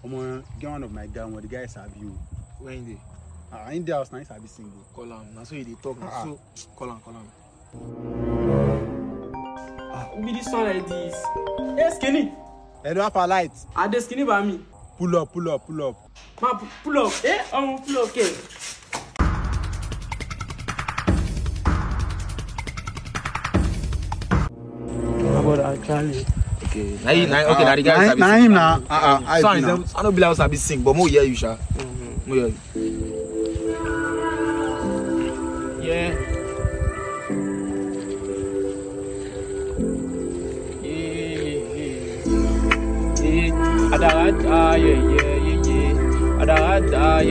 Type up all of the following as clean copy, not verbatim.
Get one of my guy, the guys have you. Where in there? In the house, nice I be single. Call him. Now so you dey talk. So call him. Who be this one like this? Hey, Skinny. Hey, do have a light? Are they skinny by me? Pull up. Ma, pull up. Eh? Pull up, okay. How about Charlie? Okay. Now the guys Now him now. I don't believe I be sing, but more hear you, sha. More hear you. Yeah. Adarada, yeah. Adarada,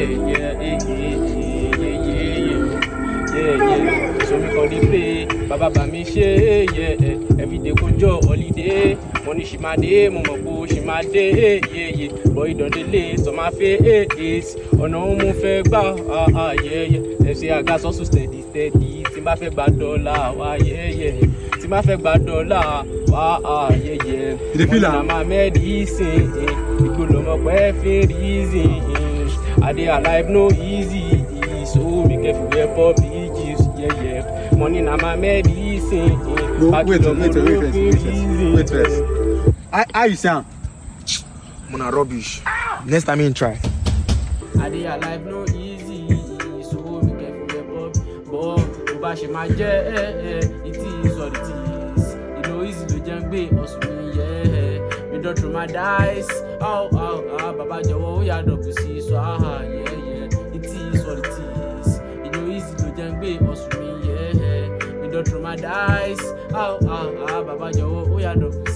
yeah. So me call the play, Baba Bami she, yeah. Every day konjo holiday, money she my day, mama she my day, yeah. Boy don't delay, so my face, oh no mo fe gba, yeah. Them say I got so steady. Timba fe gba dollar, yeah. Timba fe gba dollar, yeah. You feel that? My medicine, ikolo mo pe fe reason. I dey alive no easy, so be careful where public is, yeah. Money na my medicine. Wait first. How you sound? Mona rubbish. Next time you try. I dey alive no easy, so be careful where public. But Ubashi my it is what it is. You know easy to jangbe, also me, yeah. Me don't throw my dice. Baba Jowo ya drop you see, so yeah. It is what it is. You know easy to jangbe, also me, yeah. Me don't throw my dice. Baba Jowo ya drop you.